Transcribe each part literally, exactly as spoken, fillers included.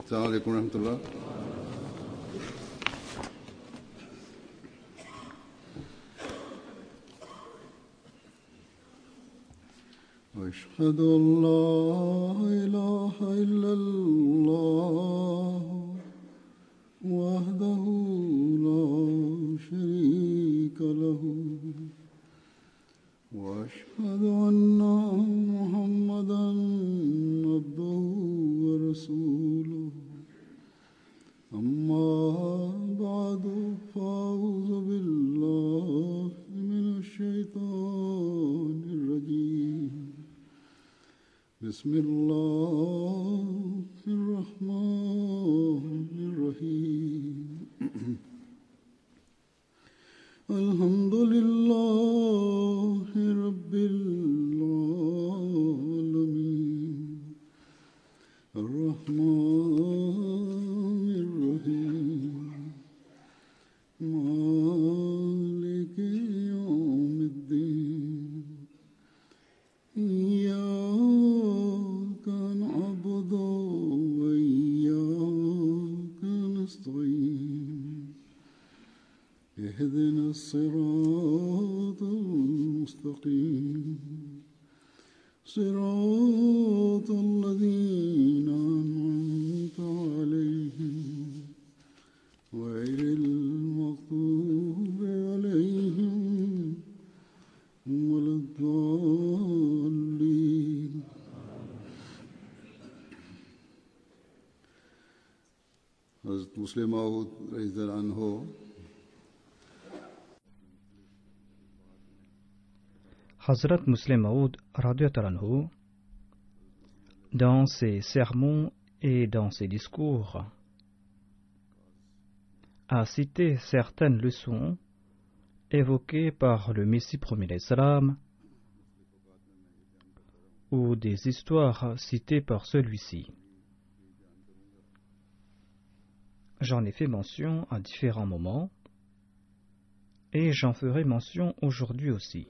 السلام عليكم ورحمة الله. أشهد أن لا إله إلا الله وحده لا شريك له وأشهد أن محمدا عبده ورسوله أما بعد فأعوذ بالله من الشيطان الرجيم بسم الله الرحمن الرحيم الحمد لله رب العالمين الرحمن الرحيم مالك يوم الدين إياك نعبد وإياك نستعين اهدنا الصراط المستقيم صراط الذين أنعمت عليهم غير المغضوب عليهم ولا الضالين. حضرت مسلم موعود رضی اللہ عنہ Hazrat Muslim Maud radhiyallahu anhu, dans ses sermons et dans ses discours, a cité certaines leçons évoquées par le Messie premier l'Islam ou des histoires citées par celui-ci. J'en ai fait mention à différents moments et j'en ferai mention aujourd'hui aussi.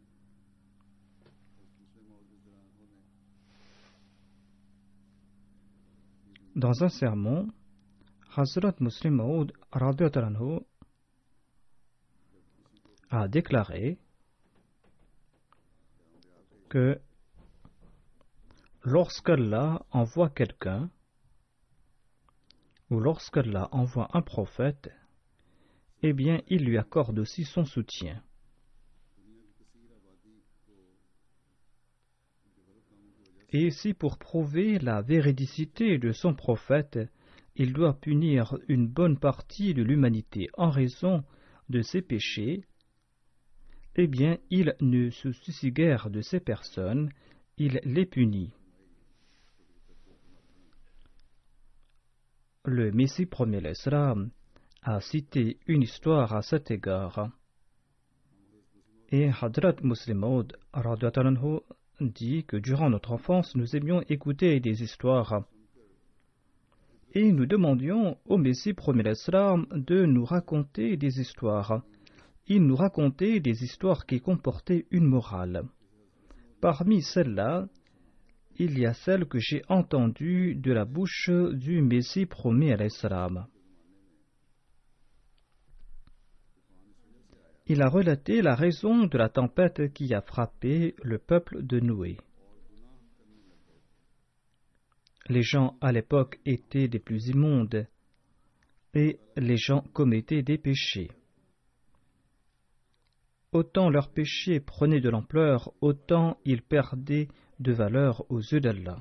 Dans un sermon, Hazrat Muslim Maud radhiyallahu anhu a déclaré que lorsqu'Allah envoie quelqu'un ou lorsqu'Allah envoie un prophète, eh bien il lui accorde aussi son soutien. Et si pour prouver la véridicité de son prophète, il doit punir une bonne partie de l'humanité en raison de ses péchés, eh bien il ne se soucie guère de ces personnes, il les punit. Le Messie premier l'Islam a cité une histoire à cet égard. Et Hadrat Muslim Maud radhiyallahu anhu dit que durant notre enfance, nous aimions écouter des histoires. Et nous demandions au Messie premier l'Islam de nous raconter des histoires. Il nous racontait des histoires qui comportaient une morale. Parmi celles-là, il y a celle que j'ai entendue de la bouche du Messie premier l'Islam. Il a relaté la raison de la tempête qui a frappé le peuple de Noé. Les gens à l'époque étaient des plus immondes et les gens commettaient des péchés. Autant leurs péchés prenaient de l'ampleur, autant ils perdaient de valeur aux yeux d'Allah.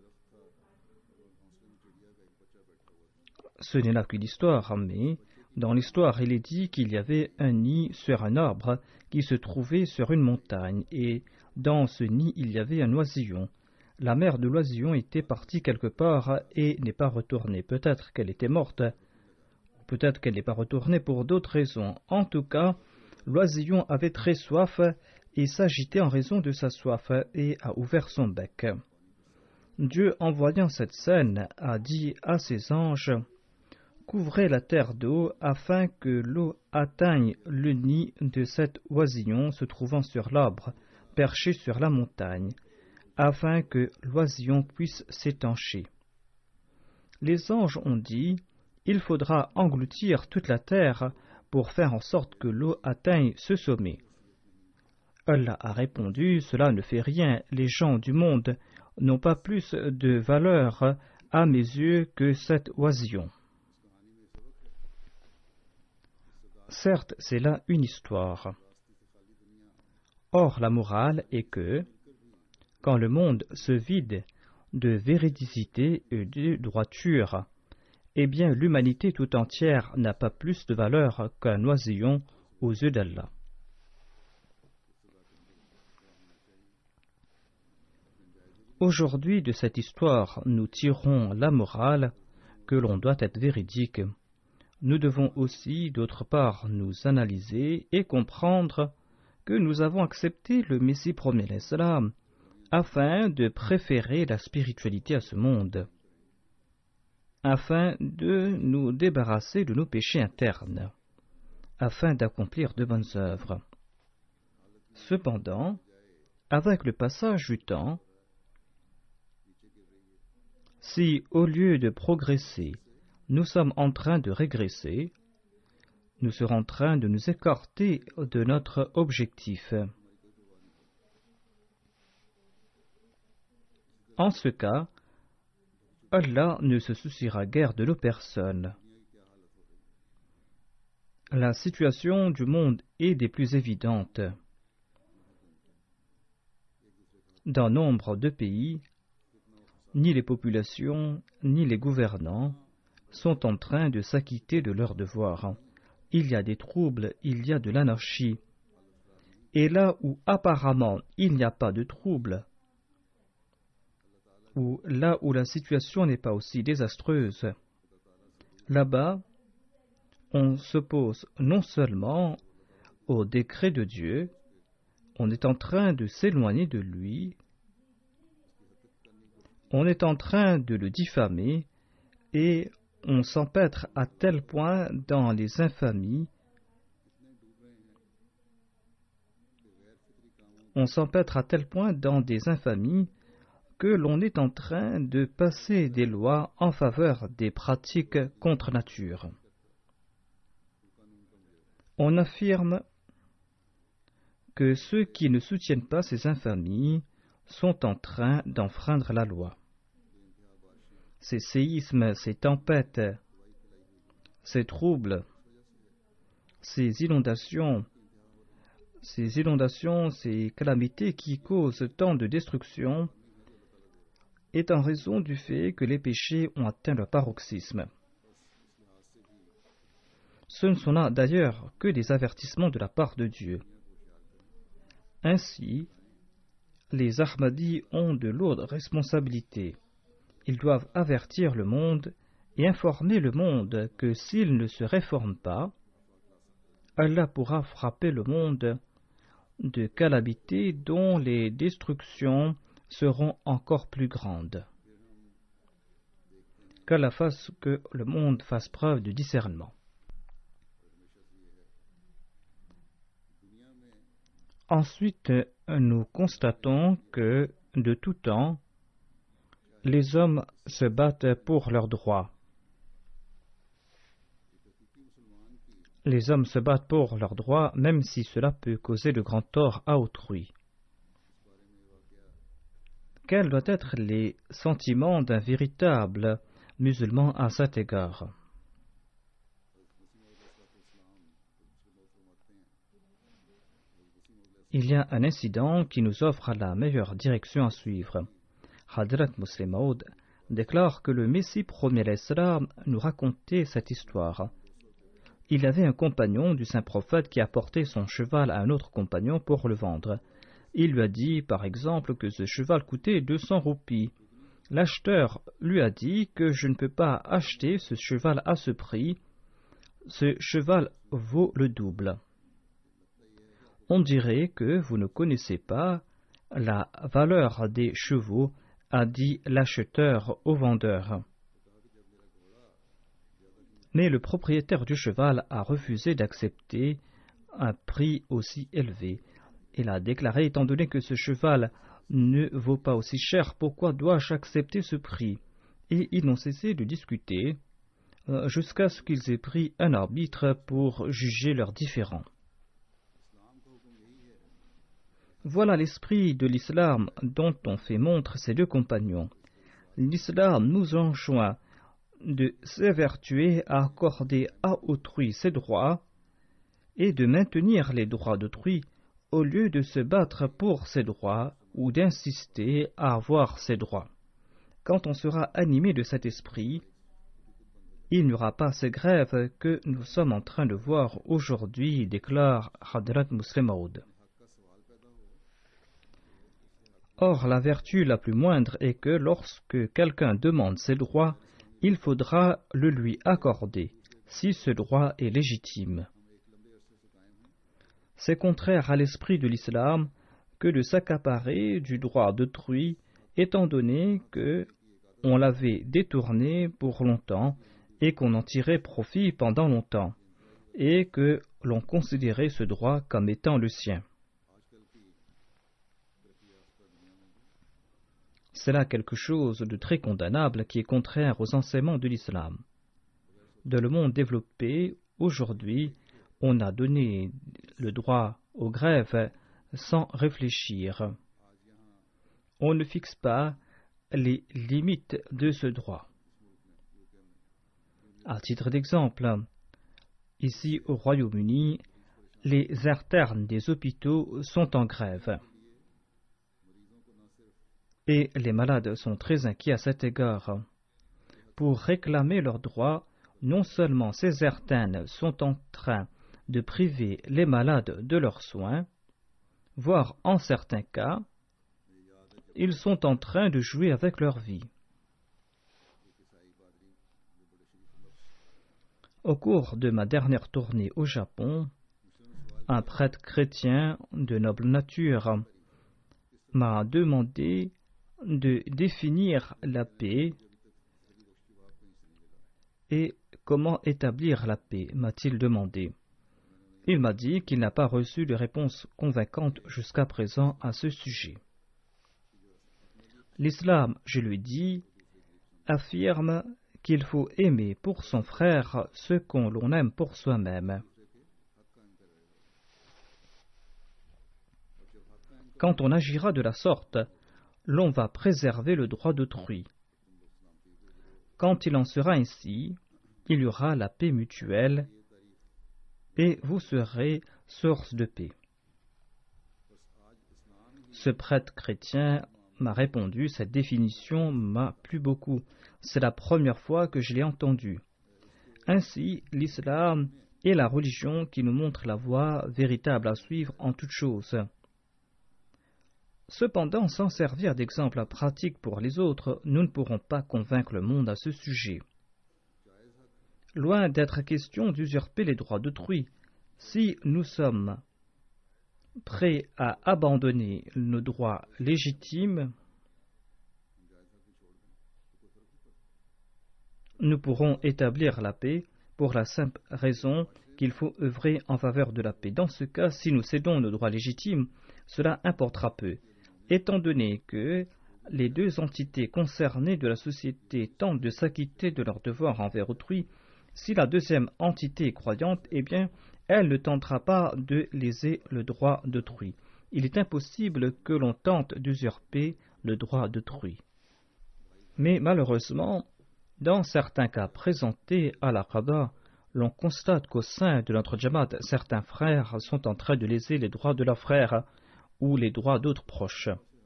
Ce n'est là qu'une histoire, mais dans l'histoire, il est dit qu'il y avait un nid sur un arbre qui se trouvait sur une montagne, et dans ce nid, il y avait un oisillon. La mère de l'oisillon était partie quelque part et n'est pas retournée. Peut-être qu'elle était morte, peut-être qu'elle n'est pas retournée pour d'autres raisons. En tout cas, l'oisillon avait très soif et s'agitait en raison de sa soif et a ouvert son bec. Dieu, en voyant cette scène, a dit à ses anges: couvrez la terre d'eau afin que l'eau atteigne le nid de cet oisillon se trouvant sur l'arbre, perché sur la montagne, afin que l'oisillon puisse s'étancher. Les anges ont dit « Il faudra engloutir toute la terre pour faire en sorte que l'eau atteigne ce sommet. » Allah a répondu « Cela ne fait rien, les gens du monde n'ont pas plus de valeur à mes yeux que cet oisillon. » Certes, c'est là une histoire. Or, la morale est que, quand le monde se vide de véridicité et de droiture, eh bien l'humanité tout entière n'a pas plus de valeur qu'un oisillon aux yeux d'Allah. Aujourd'hui, de cette histoire, nous tirons la morale que l'on doit être véridique. Nous devons aussi, d'autre part, nous analyser et comprendre que nous avons accepté le Messie promis l'Islam afin de préférer la spiritualité à ce monde, afin de nous débarrasser de nos péchés internes, afin d'accomplir de bonnes œuvres. Cependant, avec le passage du temps, si au lieu de progresser, nous sommes en train de régresser, nous serons en train de nous écarter de notre objectif. En ce cas, Allah ne se souciera guère de nos personnes. La situation du monde est des plus évidentes. Dans nombre de pays, ni les populations, ni les gouvernants sont en train de s'acquitter de leurs devoirs. Il y a des troubles, il y a de l'anarchie. Et là où apparemment il n'y a pas de troubles, ou là où la situation n'est pas aussi désastreuse, là-bas, on s'oppose non seulement au décret de Dieu, on est en train de s'éloigner de lui, on est en train de le diffamer et on s'empêtre à tel point dans les infamies, on s'empêtre à tel point dans des infamies que l'on est en train de passer des lois en faveur des pratiques contre nature. On affirme que ceux qui ne soutiennent pas ces infamies sont en train d'enfreindre la loi. Ces séismes, ces tempêtes, ces troubles, ces inondations, ces inondations, ces calamités qui causent tant de destruction est en raison du fait que les péchés ont atteint leur paroxysme. Ce ne sont là d'ailleurs que des avertissements de la part de Dieu. Ainsi, les Ahmadis ont de lourdes responsabilités. Ils doivent avertir le monde et informer le monde que s'ils ne se réforment pas, Allah pourra frapper le monde de calamités dont les destructions seront encore plus grandes. Qu'Allah fasse que le monde fasse preuve de discernement. Ensuite, nous constatons que, de tout temps, les hommes se battent pour leurs droits. Les hommes se battent pour leurs droits, même si cela peut causer de grands torts à autrui. Quels doivent être les sentiments d'un véritable musulman à cet égard? Il y a un incident qui nous offre la meilleure direction à suivre. Hadrat Muslim Maud déclare que le Messie premier l'Islam nous racontait cette histoire. Il y avait un compagnon du saint prophète qui apportait son cheval à un autre compagnon pour le vendre. Il lui a dit, par exemple, que ce cheval coûtait deux cents roupies. L'acheteur lui a dit que je ne peux pas acheter ce cheval à ce prix. Ce cheval vaut le double. On dirait que vous ne connaissez pas la valeur des chevaux, a dit l'acheteur au vendeur. Mais le propriétaire du cheval a refusé d'accepter un prix aussi élevé. Il a déclaré, étant donné que ce cheval ne vaut pas aussi cher, pourquoi dois-je accepter ce prix? et ils n'ont cessé de discuter euh, jusqu'à ce qu'ils aient pris un arbitre pour juger leurs différends. Voilà l'esprit de l'islam dont ont fait montre ces deux compagnons. L'islam nous enjoint de s'évertuer à accorder à autrui ses droits et de maintenir les droits d'autrui au lieu de se battre pour ses droits ou d'insister à avoir ses droits. Quand on sera animé de cet esprit, il n'y aura pas ces grèves que nous sommes en train de voir aujourd'hui, déclare Hadrat Musleh Maud. Or, la vertu la plus moindre est que lorsque quelqu'un demande ses droits, il faudra le lui accorder, si ce droit est légitime. C'est contraire à l'esprit de l'islam que de s'accaparer du droit d'autrui, étant donné que on l'avait détourné pour longtemps et qu'on en tirait profit pendant longtemps, et que l'on considérait ce droit comme étant le sien. C'est là quelque chose de très condamnable qui est contraire aux enseignements de l'islam. Dans le monde développé, aujourd'hui, on a donné le droit aux grèves sans réfléchir. On ne fixe pas les limites de ce droit. À titre d'exemple, ici au Royaume-Uni, les internes des hôpitaux sont en grève. Et les malades sont très inquiets à cet égard. Pour réclamer leurs droits, non seulement ces internes sont en train de priver les malades de leurs soins, voire en certains cas, ils sont en train de jouer avec leur vie. Au cours de ma dernière tournée au Japon, un prêtre chrétien de noble nature m'a demandé de définir la paix. Et comment établir la paix, m'a-t-il demandé. Il m'a dit qu'il n'a pas reçu de réponse convaincante jusqu'à présent à ce sujet. L'islam, je lui dis, affirme qu'il faut aimer pour son frère ce qu'on l'on aime pour soi-même. Quand on agira de la sorte, l'on va préserver le droit d'autrui. Quand il en sera ainsi, il y aura la paix mutuelle et vous serez source de paix. Ce prêtre chrétien m'a répondu, cette définition m'a plu beaucoup. C'est la première fois que je l'ai entendue. Ainsi, l'islam est la religion qui nous montre la voie véritable à suivre en toutes choses. Cependant, sans servir d'exemple pratique pour les autres, nous ne pourrons pas convaincre le monde à ce sujet. Loin d'être question d'usurper les droits d'autrui, si nous sommes prêts à abandonner nos droits légitimes, nous pourrons établir la paix pour la simple raison qu'il faut œuvrer en faveur de la paix. Dans ce cas, si nous cédons nos droits légitimes, cela importera peu, étant donné que les deux entités concernées de la société tentent de s'acquitter de leurs devoirs envers autrui. Si la deuxième entité est croyante, eh bien, elle ne tentera pas de léser le droit d'autrui. Il est impossible que l'on tente d'usurper le droit d'autrui. Mais malheureusement, dans certains cas présentés à l'Aqaba, l'on constate qu'au sein de notre Jamaat, certains frères sont en train de léser les droits de leurs frères ou les droits d'autres proches.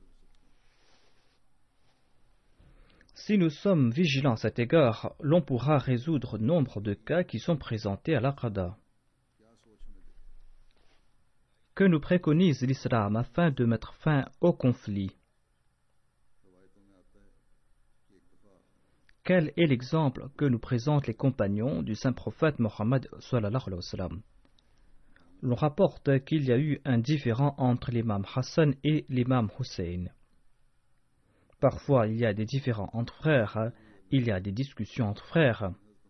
Si nous sommes vigilants à cet égard, l'on pourra résoudre nombre de cas qui sont présentés à l'Aqaba. Que nous préconise l'islam afin de mettre fin au conflit? Quel est l'exemple que nous présentent les compagnons du saint prophète Mohammed sallallahu alayhi wa sallam? L'on rapporte qu'il y a eu un différend entre l'imam Hassan et l'imam Hussein. Parfois, il y a des différends entre frères, il y a des discussions entre frères.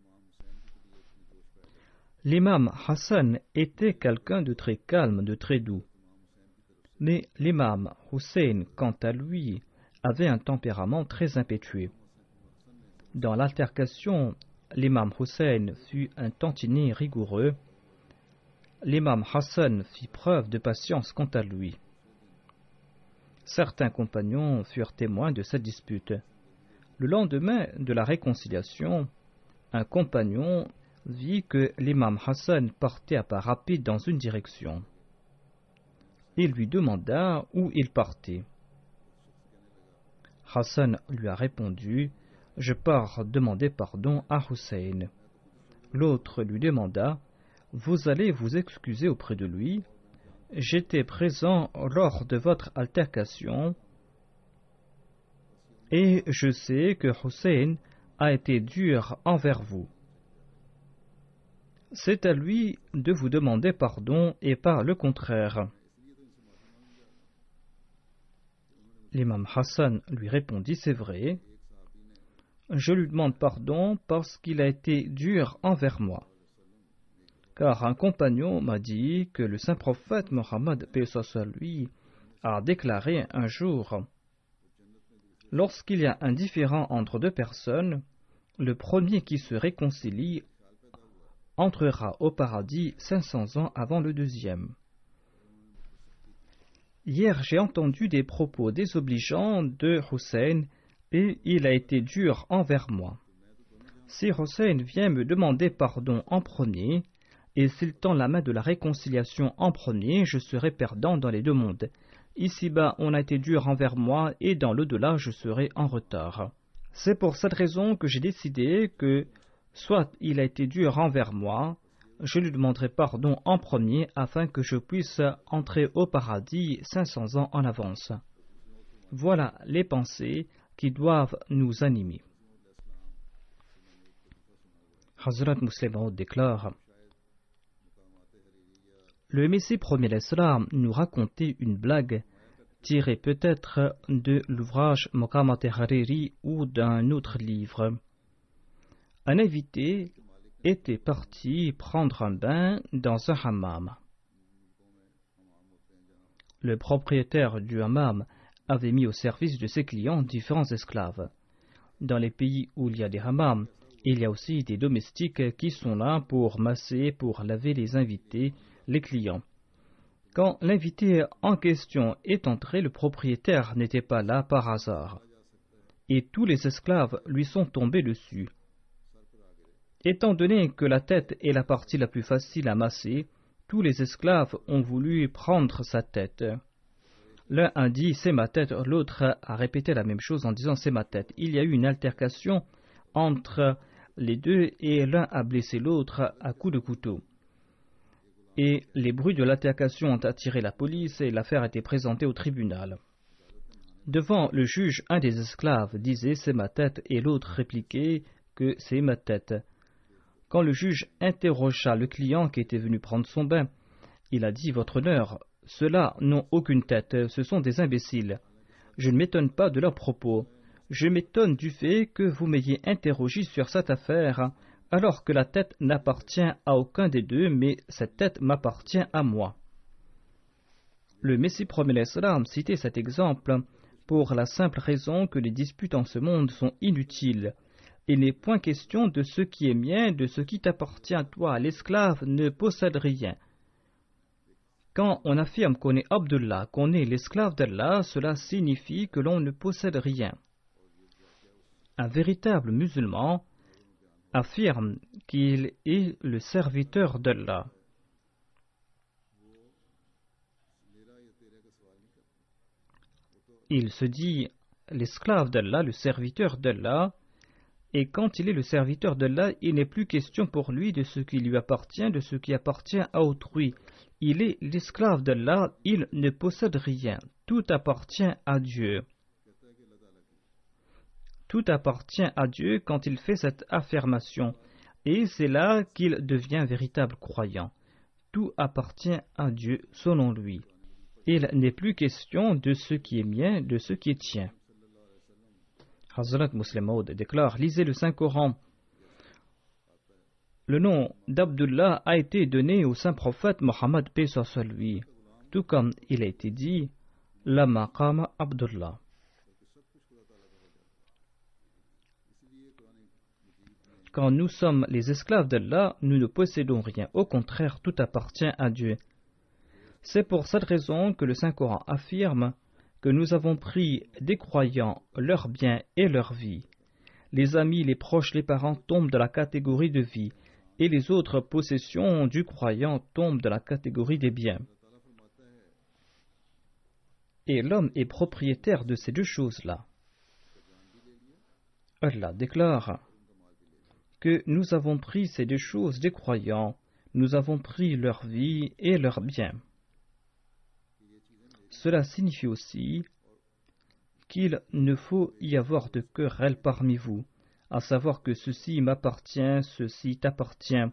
L'imam Hassan était quelqu'un de très calme, de très doux. Mais l'imam Hussein, quant à lui, avait un tempérament très impétueux. Dans l'altercation, l'imam Hussein fut un tantinet rigoureux. L'imam Hassan fit preuve de patience quant à lui. Certains compagnons furent témoins de cette dispute. Le lendemain de la réconciliation, un compagnon vit que l'imam Hassan partait à pas rapides dans une direction. Il lui demanda où il partait. Hassan lui a répondu « Je pars demander pardon à Hussein ». L'autre lui demanda « Vous allez vous excuser auprès de lui ? J'étais présent lors de votre altercation et je sais que Hussein a été dur envers vous. C'est à lui de vous demander pardon et pas le contraire. » L'imam Hassan lui répondit « C'est vrai, je lui demande pardon parce qu'il a été dur envers moi. Car un compagnon m'a dit que le saint prophète Mohammed, paix soit lui, a déclaré un jour: lorsqu'il y a un différend entre deux personnes, le premier qui se réconcilie entrera au paradis cinq cents ans avant le deuxième. Hier, j'ai entendu des propos désobligeants de Hussein et il a été dur envers moi. Si Hussein vient me demander pardon en premier, et s'il tend la main de la réconciliation en premier, je serai perdant dans les deux mondes. Ici-bas, on a été dur envers moi, et dans l'au-delà, je serai en retard. C'est pour cette raison que j'ai décidé que, soit il a été dur envers moi, je lui demanderai pardon en premier, afin que je puisse entrer au paradis cinq cents ans en avance. Voilà les pensées qui doivent nous animer. Hazrat Muslim Maud déclare: le Messie premier l'Islam nous racontait une blague tirée peut-être de l'ouvrage Maqamat Hariri ou d'un autre livre. Un invité était parti prendre un bain dans un hammam. Le propriétaire du hammam avait mis au service de ses clients différents esclaves. Dans les pays où il y a des hammams, il y a aussi des domestiques qui sont là pour masser, pour laver les invités, les clients. Quand l'invité en question est entré, le propriétaire n'était pas là par hasard, et tous les esclaves lui sont tombés dessus. Étant donné que la tête est la partie la plus facile à masser, tous les esclaves ont voulu prendre sa tête. L'un a dit « c'est ma tête », l'autre a répété la même chose en disant « c'est ma tête ». Il y a eu une altercation entre les deux et l'un a blessé l'autre à coups de couteau. Et les bruits de l'altercation ont attiré la police et l'affaire a été présentée au tribunal. Devant le juge, un des esclaves disait « c'est ma tête » et l'autre répliquait que « c'est ma tête ». Quand le juge interrogea le client qui était venu prendre son bain, il a dit « Votre honneur, ceux-là n'ont aucune tête, ce sont des imbéciles. Je ne m'étonne pas de leurs propos. Je m'étonne du fait que vous m'ayez interrogé sur cette affaire, alors que la tête n'appartient à aucun des deux, mais cette tête m'appartient à moi. » Le Messie premier l'Islam citait cet exemple pour la simple raison que les disputes en ce monde sont inutiles. Il n'est point question de ce qui est mien, de ce qui t'appartient à toi. L'esclave ne possède rien. Quand on affirme qu'on est Abdullah, qu'on est l'esclave d'Allah, cela signifie que l'on ne possède rien. Un véritable musulman affirme qu'il est le serviteur d'Allah. Il se dit l'esclave d'Allah, le serviteur d'Allah, et quand il est le serviteur d'Allah, il n'est plus question pour lui de ce qui lui appartient, de ce qui appartient à autrui. Il est l'esclave d'Allah, il ne possède rien. Tout appartient à Dieu. Tout appartient à Dieu quand il fait cette affirmation, et c'est là qu'il devient véritable croyant. Tout appartient à Dieu selon lui. Il n'est plus question de ce qui est mien, de ce qui est tien. Hazrat Muslim Maud déclare: lisez le Saint-Coran. Le nom d'Abdullah a été donné au saint prophète Mohammed, paix soit lui, tout comme il a été dit la maqama Abdullah. Quand nous sommes les esclaves d'Allah, nous ne possédons rien. Au contraire, tout appartient à Dieu. C'est pour cette raison que le Saint-Coran affirme que nous avons pris des croyants leurs biens et leur vie. Les amis, les proches, les parents tombent dans la catégorie de vie, et les autres possessions du croyant tombent dans la catégorie des biens. Et l'homme est propriétaire de ces deux choses-là. Allah déclare que nous avons pris ces deux choses des croyants, nous avons pris leur vie et leurs biens. Cela signifie aussi qu'il ne faut y avoir de querelle parmi vous, à savoir que ceci m'appartient, ceci t'appartient.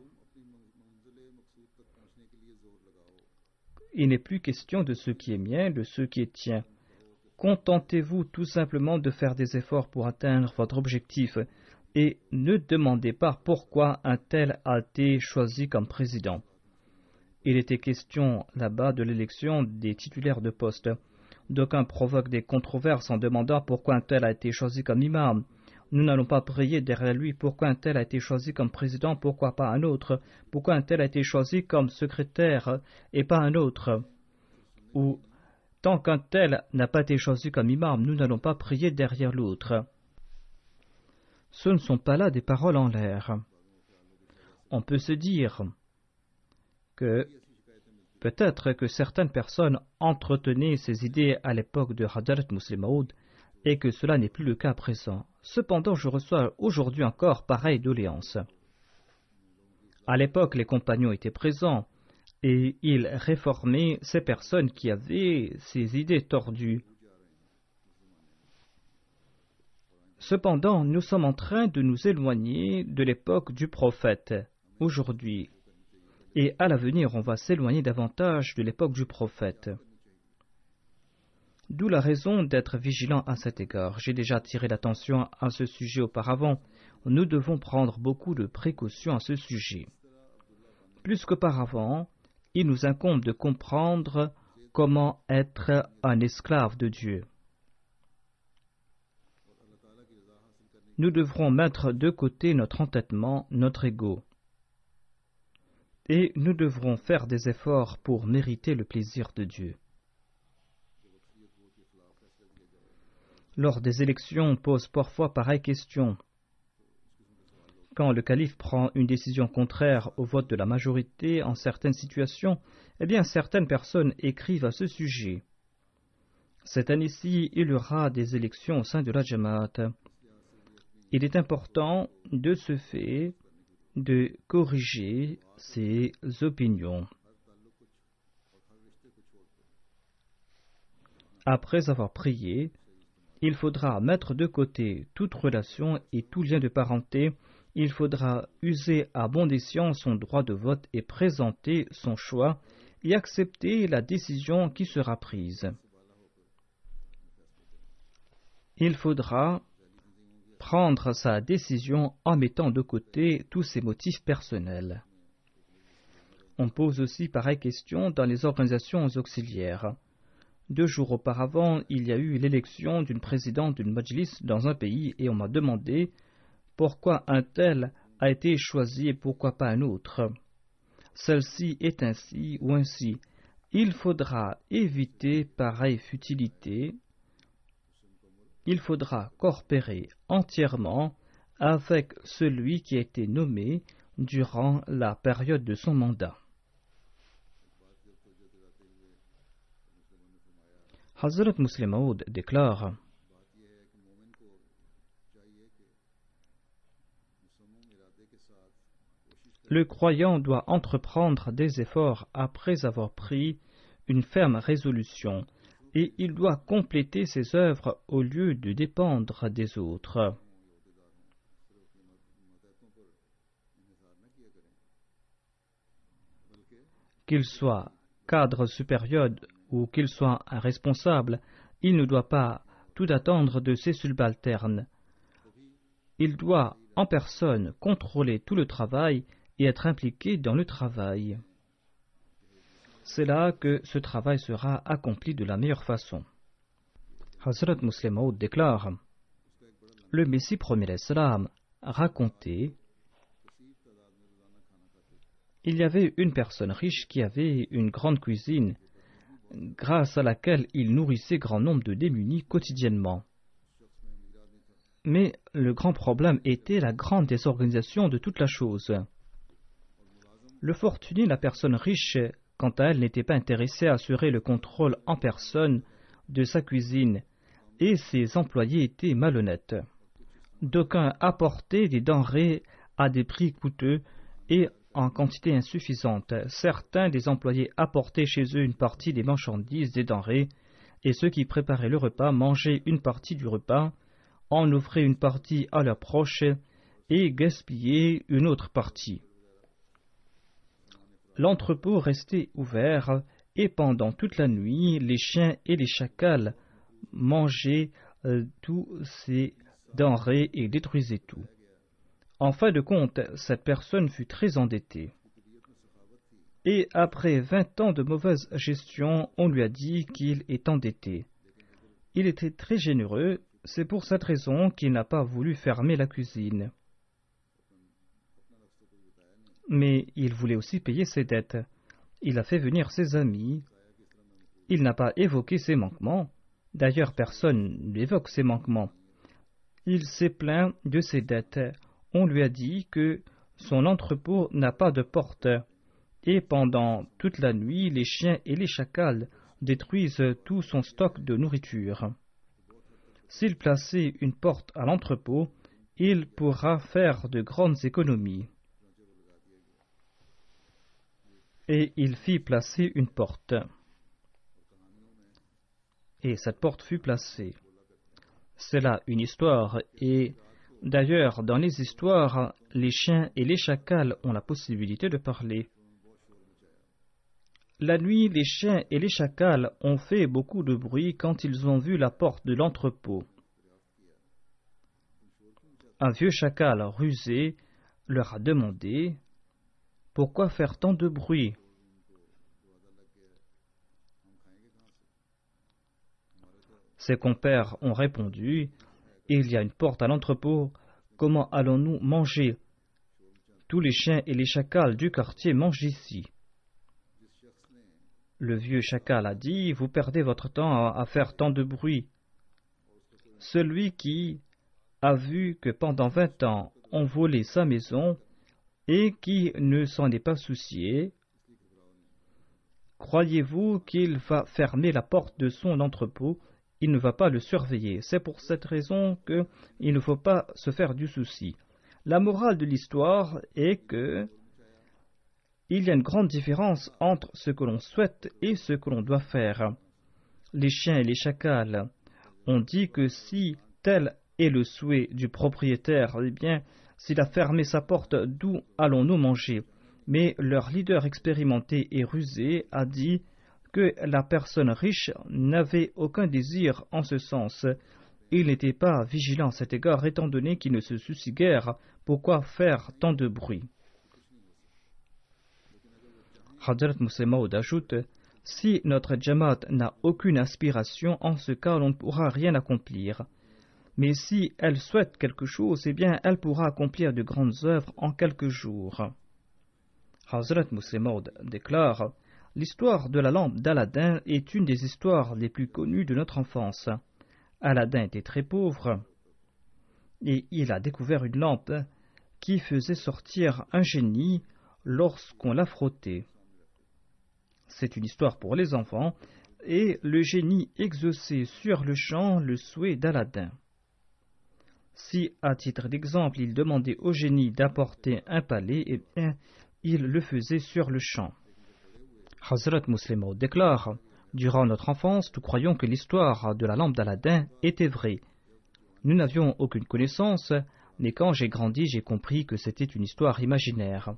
Il n'est plus question de ce qui est mien, de ce qui est tien. Contentez-vous tout simplement de faire des efforts pour atteindre votre objectif et ne demandez pas pourquoi un tel a été choisi comme président. Il était question là-bas de l'élection des titulaires de poste. D'aucuns provoquent des controverses en demandant pourquoi un tel a été choisi comme imam. Nous n'allons pas prier derrière lui pourquoi un tel a été choisi comme président, pourquoi pas un autre, pourquoi un tel a été choisi comme secrétaire et pas un autre. Ou tant qu'un tel n'a pas été choisi comme imam, nous n'allons pas prier derrière l'autre. Ce ne sont pas là des paroles en l'air. On peut se dire que peut-être que certaines personnes entretenaient ces idées à l'époque de Hadrat Musleh Maud et que cela n'est plus le cas à présent. Cependant, je reçois aujourd'hui encore pareille doléance. À l'époque, les compagnons étaient présents et ils réformaient ces personnes qui avaient ces idées tordues. Cependant, nous sommes en train de nous éloigner de l'époque du prophète aujourd'hui. Et à l'avenir, on va s'éloigner davantage de l'époque du prophète. D'où la raison d'être vigilant à cet égard. J'ai déjà attiré l'attention à ce sujet auparavant. Nous devons prendre beaucoup de précautions à ce sujet. Plus qu'auparavant, il nous incombe de comprendre comment être un esclave de Dieu. Nous devrons mettre de côté notre entêtement, notre ego. Et nous devrons faire des efforts pour mériter le plaisir de Dieu. Lors des élections, on pose parfois pareille question. Quand le calife prend une décision contraire au vote de la majorité en certaines situations, eh bien certaines personnes écrivent à ce sujet. Cette année-ci, il y aura des élections au sein de la Jamaat. Il est important de ce fait de corriger ses opinions. Après avoir prié, il faudra mettre de côté toute relation et tout lien de parenté. Il faudra user à bon escient son droit de vote et présenter son choix et accepter la décision qui sera prise. Il faudra prendre sa décision en mettant de côté tous ses motifs personnels. On pose aussi pareille question dans les organisations auxiliaires. Deux jours auparavant, il y a eu l'élection d'une présidente d'une majlis dans un pays et on m'a demandé pourquoi un tel a été choisi et pourquoi pas un autre. Celle-ci est ainsi ou ainsi. Il faudra éviter pareille futilité. Il faudra coopérer entièrement avec celui qui a été nommé durant la période de son mandat. Hazrat Musleh Maud déclare: le croyant doit entreprendre des efforts après avoir pris une ferme résolution et il doit compléter ses œuvres au lieu de dépendre des autres. Qu'il soit cadre supérieur ou qu'il soit un responsable, il ne doit pas tout attendre de ses subalternes. Il doit en personne contrôler tout le travail et être impliqué dans le travail. C'est là que ce travail sera accompli de la meilleure façon. Hazrat Musleh Maud déclare: le Messie premier l'Islam racontait Il y avait une personne riche qui avait une grande cuisine, grâce à laquelle il nourrissait grand nombre de démunis quotidiennement. Mais le grand problème était la grande désorganisation de toute la chose. Le fortuné, la personne riche, quant à elle, n'était pas intéressée à assurer le contrôle en personne de sa cuisine, et ses employés étaient malhonnêtes. D'aucuns apportaient des denrées à des prix coûteux et en quantité insuffisante. Certains des employés apportaient chez eux une partie des marchandises, des denrées, et ceux qui préparaient le repas mangeaient une partie du repas, en offraient une partie à leurs proches et gaspillaient une autre partie. L'entrepôt restait ouvert et pendant toute la nuit, les chiens et les chacals mangeaient euh, tous ces denrées et détruisaient tout. En fin de compte, cette personne fut très endettée. Et après vingt ans de mauvaise gestion, on lui a dit qu'il est endetté. Il était très généreux, c'est pour cette raison qu'il n'a pas voulu fermer la cuisine. Mais il voulait aussi payer ses dettes. Il a fait venir ses amis. Il n'a pas évoqué ses manquements. D'ailleurs, personne n'évoque ses manquements. Il s'est plaint de ses dettes. On lui a dit que son entrepôt n'a pas de porte. Et pendant toute la nuit, les chiens et les chacals détruisent tout son stock de nourriture. S'il plaçait une porte à l'entrepôt, il pourra faire de grandes économies. Et il fit placer une porte. Et cette porte fut placée. C'est là une histoire, et d'ailleurs, dans les histoires, les chiens et les chacals ont la possibilité de parler. La nuit, les chiens et les chacals ont fait beaucoup de bruit quand ils ont vu la porte de l'entrepôt. Un vieux chacal rusé leur a demandé « Pourquoi faire tant de bruit ?» Ses compères ont répondu « Il y a une porte à l'entrepôt, comment allons-nous manger? Tous les chiens et les chacals du quartier mangent ici. » Le vieux chacal a dit « Vous perdez votre temps à, à faire tant de bruit. » Celui qui a vu que pendant vingt ans on volait sa maison et qui ne s'en est pas soucié, croyez-vous qu'il va fermer la porte de son entrepôt? Il ne va pas le surveiller. C'est pour cette raison qu'il ne faut pas se faire du souci. La morale de l'histoire est que il y a une grande différence entre ce que l'on souhaite et ce que l'on doit faire. Les chiens et les chacals ont dit que si tel est le souhait du propriétaire, eh bien, s'il a fermé sa porte, d'où allons-nous manger? Mais leur leader expérimenté et rusé a dit que la personne riche n'avait aucun désir en ce sens. Il n'était pas vigilant à cet égard, étant donné qu'il ne se soucie guère. Pourquoi faire tant de bruit? Hadrat Musleh Maud ajoute, si notre Jamaat n'a aucune aspiration, en ce cas, on ne pourra rien accomplir. Mais si elle souhaite quelque chose, eh bien, elle pourra accomplir de grandes œuvres en quelques jours. Hazrat Musleh Maud déclare, l'histoire de la lampe d'Aladin est une des histoires les plus connues de notre enfance. Aladin était très pauvre et il a découvert une lampe qui faisait sortir un génie lorsqu'on la frottait. C'est une histoire pour les enfants et le génie exauçait sur le champ le souhait d'Aladin. Si, à titre d'exemple, il demandait au génie d'apporter un palais, eh bien, il le faisait sur le champ. Hazrat Musleh Maud déclare, durant notre enfance, nous croyions que l'histoire de la lampe d'Aladin était vraie. Nous n'avions aucune connaissance, mais quand j'ai grandi, j'ai compris que c'était une histoire imaginaire.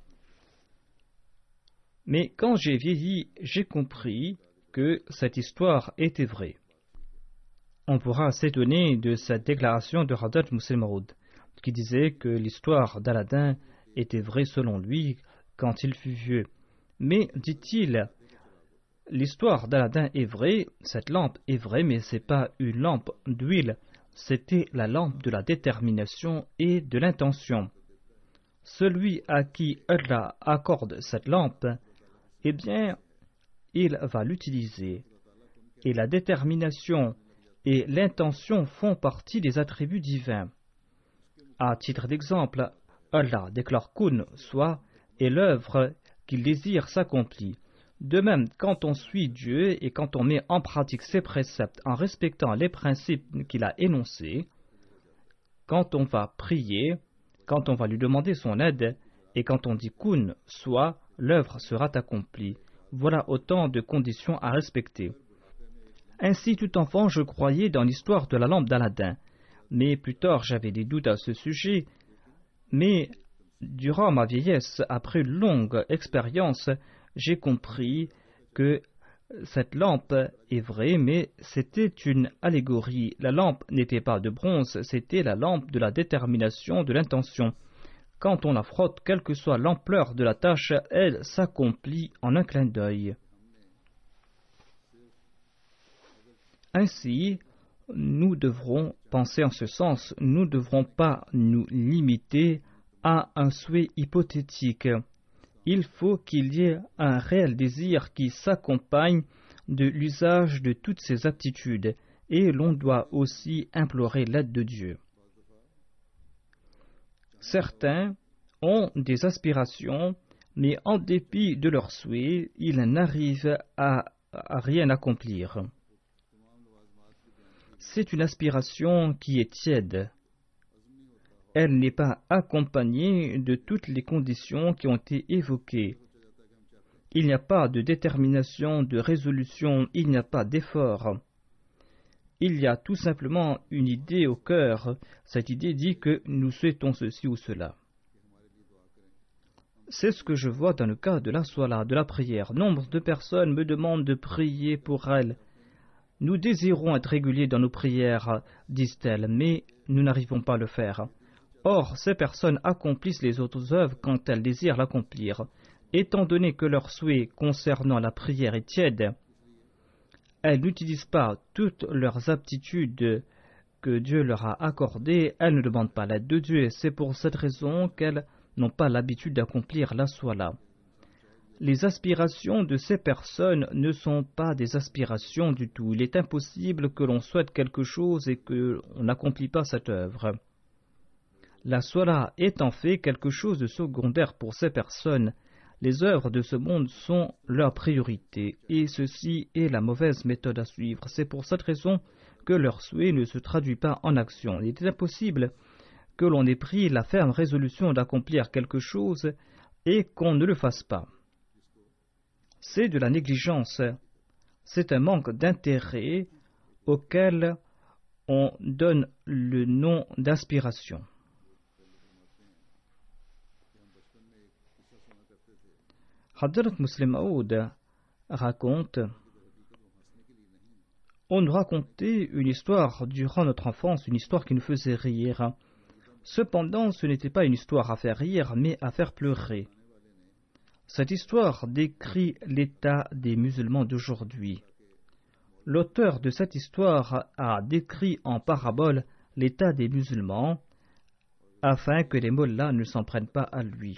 Mais quand j'ai vieilli, j'ai compris que cette histoire était vraie. On pourra s'étonner de cette déclaration de Hazrat Musleh Maud, qui disait que l'histoire d'Aladin était vraie selon lui quand il fut vieux. Mais, dit-il, l'histoire d'Aladin est vraie, cette lampe est vraie, mais ce n'est pas une lampe d'huile, c'était la lampe de la détermination et de l'intention. celui à qui Allah accorde cette lampe, eh bien, il va l'utiliser. Et la détermination et l'intention font partie des attributs divins. À titre d'exemple, Allah déclare Kun soit et l'œuvre qu'il désire s'accomplit. De même, quand on suit Dieu et quand on met en pratique ses préceptes en respectant les principes qu'il a énoncés, quand on va prier, quand on va lui demander son aide, et quand on dit Kun soit, l'œuvre sera accomplie. Voilà autant de conditions à respecter. Ainsi, tout enfant, je croyais dans l'histoire de la lampe d'Aladin, mais plus tard j'avais des doutes à ce sujet. Mais durant ma vieillesse, après une longue expérience, j'ai compris que cette lampe est vraie, mais c'était une allégorie. La lampe n'était pas de bronze, c'était la lampe de la détermination, de l'intention. Quand on la frotte, quelle que soit l'ampleur de la tâche, elle s'accomplit en un clin d'œil. Ainsi, nous devrons penser en ce sens, nous ne devrons pas nous limiter à un souhait hypothétique. Il faut qu'il y ait un réel désir qui s'accompagne de l'usage de toutes ces aptitudes, et l'on doit aussi implorer l'aide de Dieu. Certains ont des aspirations, mais en dépit de leurs souhaits, ils n'arrivent à, à rien accomplir. C'est une aspiration qui est tiède. Elle n'est pas accompagnée de toutes les conditions qui ont été évoquées. Il n'y a pas de détermination, de résolution, il n'y a pas d'effort. Il y a tout simplement une idée au cœur. Cette idée dit que nous souhaitons ceci ou cela. C'est ce que je vois dans le cas de la Swala, de la prière. Nombre de personnes me demandent de prier pour elles. Nous désirons être réguliers dans nos prières, disent-elles, mais nous n'arrivons pas à le faire. Or, ces personnes accomplissent les autres œuvres quand elles désirent l'accomplir. Étant donné que leur souhait concernant la prière est tiède, elles n'utilisent pas toutes leurs aptitudes que Dieu leur a accordées, elles ne demandent pas l'aide de Dieu. C'est pour cette raison qu'elles n'ont pas l'habitude d'accomplir la Swala. Les aspirations de ces personnes ne sont pas des aspirations du tout. Il est impossible que l'on souhaite quelque chose et que l'on n'accomplit pas cette œuvre. La Swala est en fait quelque chose de secondaire pour ces personnes. Les œuvres de ce monde sont leur priorité, et ceci est la mauvaise méthode à suivre. C'est pour cette raison que leur souhait ne se traduit pas en action. Il est impossible que l'on ait pris la ferme résolution d'accomplir quelque chose et qu'on ne le fasse pas. C'est de la négligence, c'est un manque d'intérêt auquel on donne le nom d'aspiration. Hadrat Muslim Maud raconte: on nous racontait une histoire durant notre enfance, une histoire qui nous faisait rire. Cependant, ce n'était pas une histoire à faire rire, mais à faire pleurer. Cette histoire décrit l'état des musulmans d'aujourd'hui. L'auteur de cette histoire a décrit en parabole l'état des musulmans afin que les mollahs ne s'en prennent pas à lui.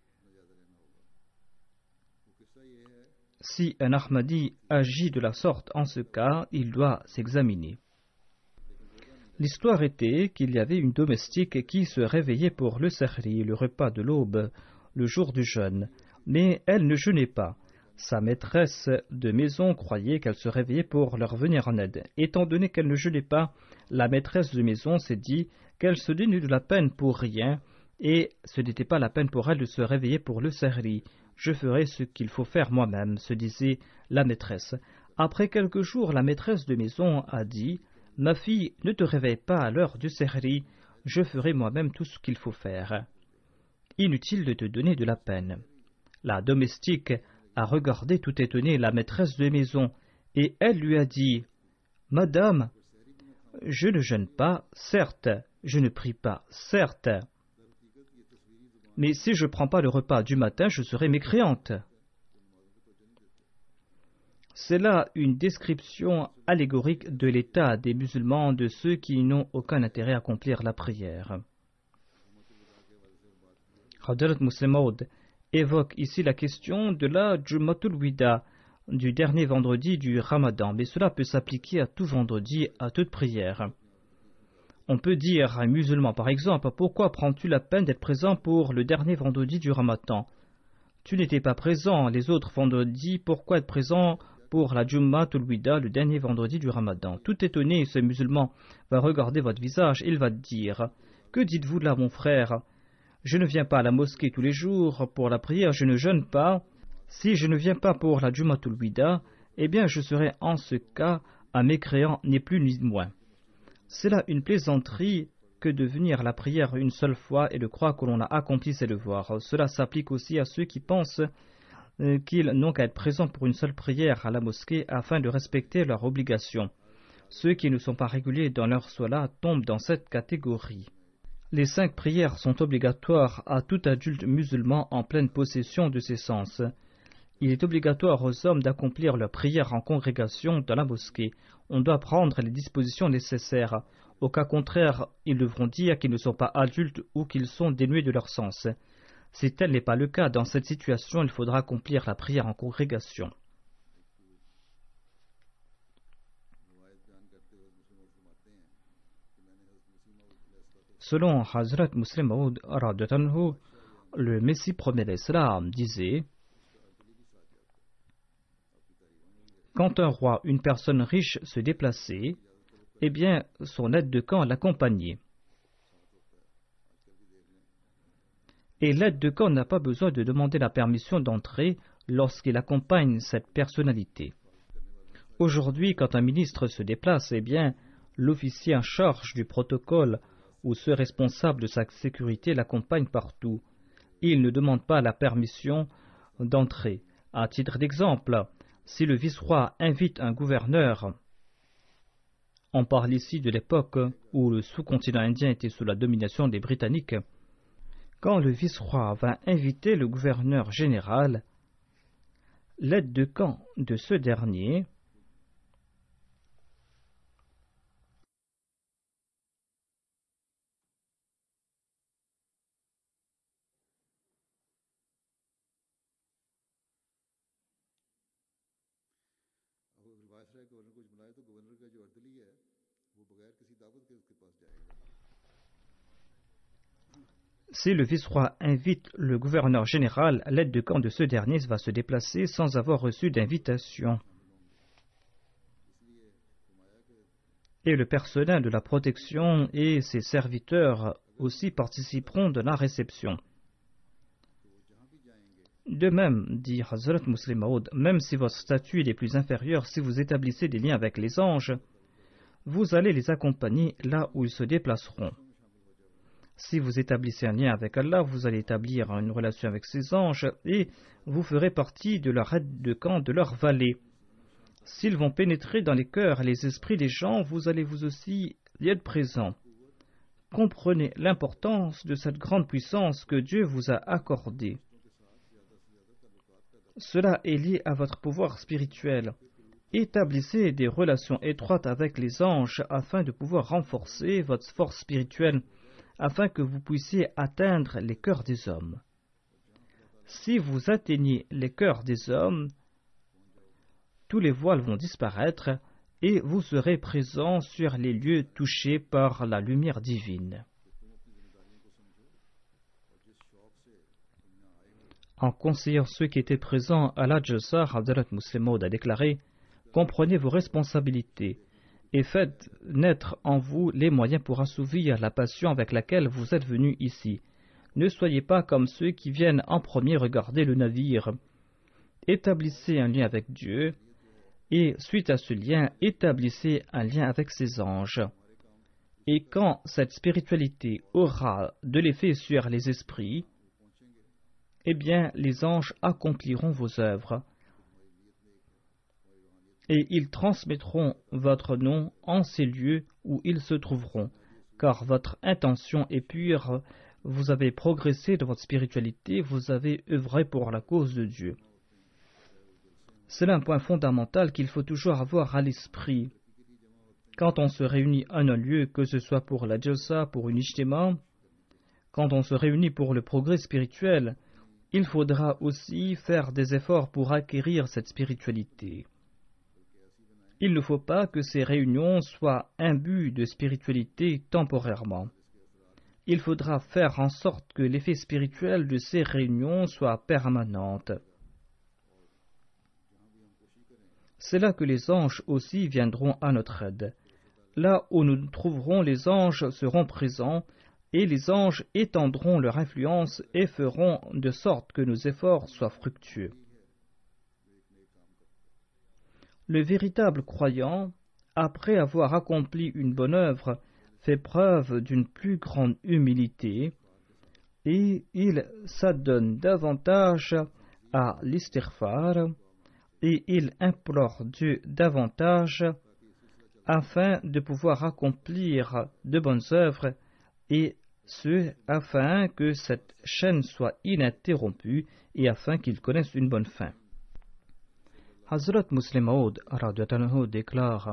Si un Ahmadi agit de la sorte en ce cas, il doit s'examiner. L'histoire était qu'il y avait une domestique qui se réveillait pour le sahri, le repas de l'aube, le jour du jeûne, mais elle ne jeûnait pas. Sa maîtresse de maison croyait qu'elle se réveillait pour leur venir en aide. Étant donné qu'elle ne jeûnait pas, la maîtresse de maison s'est dit qu'elle se donnait de la peine pour rien, et ce n'était pas la peine pour elle de se réveiller pour le sahri. Je ferai ce qu'il faut faire moi-même, se disait la maîtresse. Après quelques jours, la maîtresse de maison a dit: ma fille, ne te réveille pas à l'heure du sahri, je ferai moi-même tout ce qu'il faut faire. Inutile de te donner de la peine. La domestique a regardé tout étonnée la maîtresse de maison, et elle lui a dit: madame, je ne jeûne pas, certes, je ne prie pas, certes, mais si je ne prends pas le repas du matin, je serai mécréante. C'est là une description allégorique de l'état des musulmans, de ceux qui n'ont aucun intérêt à accomplir la prière. Hadrat Muslim Maud évoque ici la question de la Jum'atul Wida, du dernier vendredi du Ramadan, mais cela peut s'appliquer à tout vendredi, à toute prière. On peut dire à un musulman, par exemple, pourquoi prends-tu la peine d'être présent pour le dernier vendredi du Ramadan? Tu n'étais pas présent les autres vendredis, pourquoi être présent pour la Jum'atul Wida, le dernier vendredi du Ramadan? Tout étonné, ce musulman va regarder votre visage et il va dire: que dites-vous là, mon frère? Je ne viens pas à la mosquée tous les jours pour la prière, je ne jeûne pas. Si je ne viens pas pour la Jum'atul Wida, eh bien je serai en ce cas un mécréant, ni plus ni moins. C'est là une plaisanterie que de venir à la prière une seule fois et de croire que l'on a accompli ses devoirs. Cela s'applique aussi à ceux qui pensent euh, qu'ils n'ont qu'à être présents pour une seule prière à la mosquée afin de respecter leurs obligations. Ceux qui ne sont pas réguliers dans leur solat tombent dans cette catégorie. Les cinq prières sont obligatoires à tout adulte musulman en pleine possession de ses sens. Il est obligatoire aux hommes d'accomplir leurs prières en congrégation dans la mosquée. On doit prendre les dispositions nécessaires. Au cas contraire, ils devront dire qu'ils ne sont pas adultes ou qu'ils sont dénués de leur sens. Si tel n'est pas le cas, dans cette situation, il faudra accomplir la prière en congrégation. Selon Hazrat Muslim Maud, le Messie premier l'Islam disait: quand un roi, une personne riche se déplaçait, eh bien son aide de camp l'accompagnait. Et l'aide de camp n'a pas besoin de demander la permission d'entrer lorsqu'il accompagne cette personnalité. Aujourd'hui, quand un ministre se déplace, eh bien l'officier en charge du protocole ou ceux responsables de sa sécurité l'accompagnent partout. Il ne demande pas la permission d'entrer. À titre d'exemple, si le vice-roi invite un gouverneur, on parle ici de l'époque où le sous-continent indien était sous la domination des Britanniques, quand le vice-roi va inviter le gouverneur général, l'aide de camp de ce dernier Si le vice-roi invite le gouverneur général, l'aide de camp de ce dernier va se déplacer sans avoir reçu d'invitation. Et le personnel de la protection et ses serviteurs aussi participeront de la réception. De même, dit Hazrat Muslim Maud, même si votre statut est plus inférieur, si vous établissez des liens avec les anges, vous allez les accompagner là où ils se déplaceront. Si vous établissez un lien avec Allah, vous allez établir une relation avec ces anges et vous ferez partie de leur aide de camp, de leur vallée. S'ils vont pénétrer dans les cœurs et les esprits des gens, vous allez vous aussi y être présent. Comprenez l'importance de cette grande puissance que Dieu vous a accordée. Cela est lié à votre pouvoir spirituel. Établissez des relations étroites avec les anges afin de pouvoir renforcer votre force spirituelle, afin que vous puissiez atteindre les cœurs des hommes. Si vous atteignez les cœurs des hommes, tous les voiles vont disparaître et vous serez présent sur les lieux touchés par la lumière divine. En conseillant ceux qui étaient présents à la Jalsa, Hazrat Muslim Maud a déclaré: comprenez vos responsabilités et faites naître en vous les moyens pour assouvir la passion avec laquelle vous êtes venus ici. Ne soyez pas comme ceux qui viennent en premier regarder le navire. Établissez un lien avec Dieu et, suite à ce lien, établissez un lien avec ses anges. Et quand cette spiritualité aura de l'effet sur les esprits, eh bien, les anges accompliront vos œuvres. Et ils transmettront votre nom en ces lieux où ils se trouveront, car votre intention est pure, vous avez progressé dans votre spiritualité, vous avez œuvré pour la cause de Dieu. C'est là un point fondamental qu'il faut toujours avoir à l'esprit. Quand on se réunit en un lieu, que ce soit pour la jalsa, pour une ijtima, Quand on se réunit pour le progrès spirituel, il faudra aussi faire des efforts pour acquérir cette spiritualité. Il ne faut pas que ces réunions soient imbues de spiritualité temporairement. Il faudra faire en sorte que l'effet spirituel de ces réunions soit permanent. C'est là que les anges aussi viendront à notre aide. Là où nous nous trouverons, les anges seront présents et les anges étendront leur influence et feront de sorte que nos efforts soient fructueux. Le véritable croyant, après avoir accompli une bonne œuvre, fait preuve d'une plus grande humilité et il s'adonne davantage à l'istighfar et il implore Dieu davantage afin de pouvoir accomplir de bonnes œuvres et ce afin que cette chaîne soit ininterrompue et afin qu'il connaisse une bonne fin. Hazrat Muslim Maud déclare: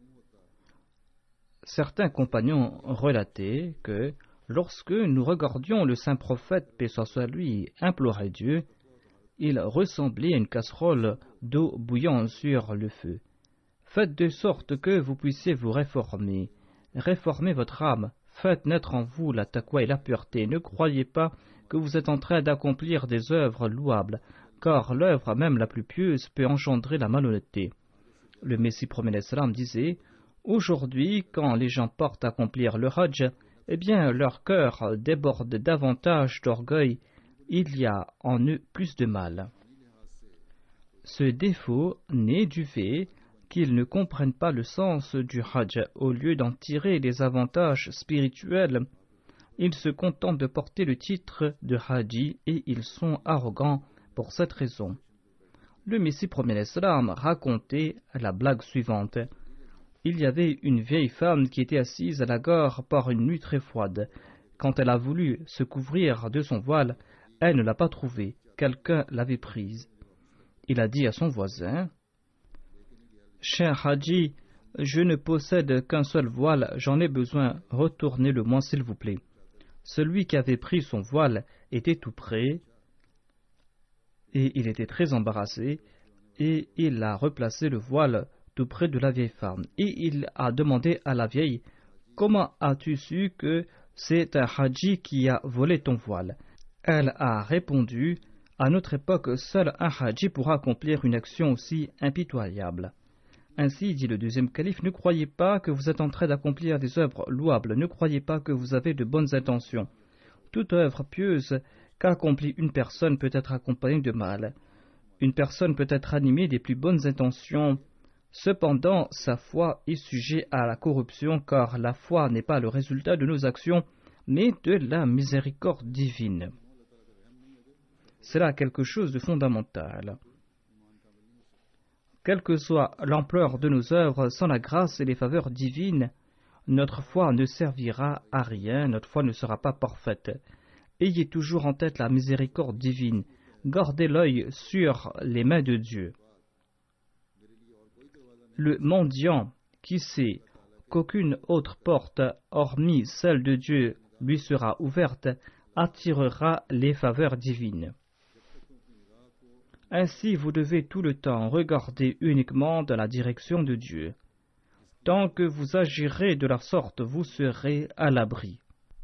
certains compagnons relataient que lorsque nous regardions le saint prophète, paix soit sur lui, implorer Dieu, il ressemblait à une casserole d'eau bouillant sur le feu. Faites de sorte que vous puissiez vous réformer. Réformez votre âme. Faites naître en vous la taqwa et la pureté. Ne croyez pas que vous êtes en train d'accomplir des œuvres louables, car l'œuvre même la plus pieuse peut engendrer la malhonnêteté. Le Messie promet l'Islam disait: aujourd'hui, quand les gens portent à accomplir le Hajj, eh bien leur cœur déborde davantage d'orgueil. Il y a en eux plus de mal. Ce défaut naît du fait qu'ils ne comprennent pas le sens du Hajj. Au lieu d'en tirer des avantages spirituels, ils se contentent de porter le titre de Haji et ils sont arrogants pour cette raison. Le Messie premier l'Islam racontait la blague suivante. Il y avait une vieille femme qui était assise à la gare par une nuit très froide. Quand elle a voulu se couvrir de son voile, elle ne l'a pas trouvée. Quelqu'un l'avait prise. Il a dit à son voisin: cher Haji, je ne possède qu'un seul voile, j'en ai besoin, retournez-le-moi s'il vous plaît. Celui qui avait pris son voile était tout près et il était très embarrassé et il a replacé le voile tout près de la vieille femme. Et il a demandé à la vieille: comment as-tu su que c'est un Haji qui a volé ton voile? Elle a répondu: à notre époque, seul un Haji pourra accomplir une action aussi impitoyable. Ainsi, dit le deuxième calife, ne croyez pas que vous êtes en train d'accomplir des œuvres louables, ne croyez pas que vous avez de bonnes intentions. Toute œuvre pieuse qu'accomplit une personne peut être accompagnée de mal. Une personne peut être animée des plus bonnes intentions, cependant sa foi est sujette à la corruption, car la foi n'est pas le résultat de nos actions, mais de la miséricorde divine. C'est là quelque chose de fondamental. Quelle que soit l'ampleur de nos œuvres, sans la grâce et les faveurs divines, notre foi ne servira à rien, notre foi ne sera pas parfaite. Ayez toujours en tête la miséricorde divine, gardez l'œil sur les mains de Dieu. Le mendiant qui sait qu'aucune autre porte, hormis celle de Dieu, lui sera ouverte, attirera les faveurs divines. Ainsi, vous devez tout le temps regarder uniquement dans la direction de Dieu. Tant que vous agirez de la sorte, vous serez à l'abri.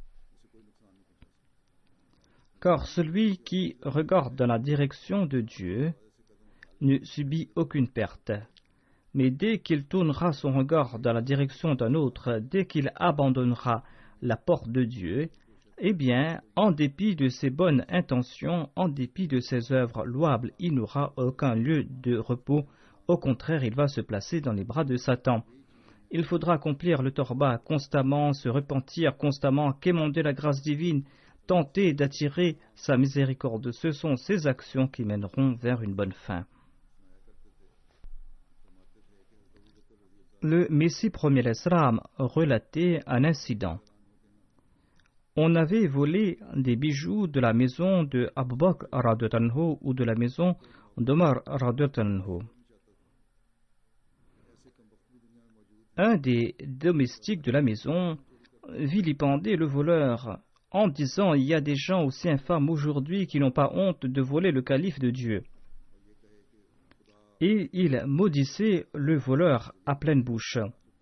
Car celui qui regarde dans la direction de Dieu ne subit aucune perte. Mais dès qu'il tournera son regard dans la direction d'un autre, dès qu'il abandonnera la porte de Dieu, eh bien, en dépit de ses bonnes intentions, en dépit de ses œuvres louables, il n'aura aucun lieu de repos. Au contraire, il va se placer dans les bras de Satan. Il faudra accomplir le torba constamment, se repentir constamment, quémander la grâce divine, tenter d'attirer sa miséricorde. Ce sont ces actions qui mèneront vers une bonne fin. Le Messie premier l'Islam relatait un incident. On avait volé des bijoux de la maison de Abu Bakr radhiyallahu anhu ou de la maison d'Omar radhiyallahu anhu. Un des domestiques de la maison vilipendait le voleur en disant « Il y a des gens aussi infâmes aujourd'hui qui n'ont pas honte de voler le calife de Dieu ». Et il maudissait le voleur à pleine bouche.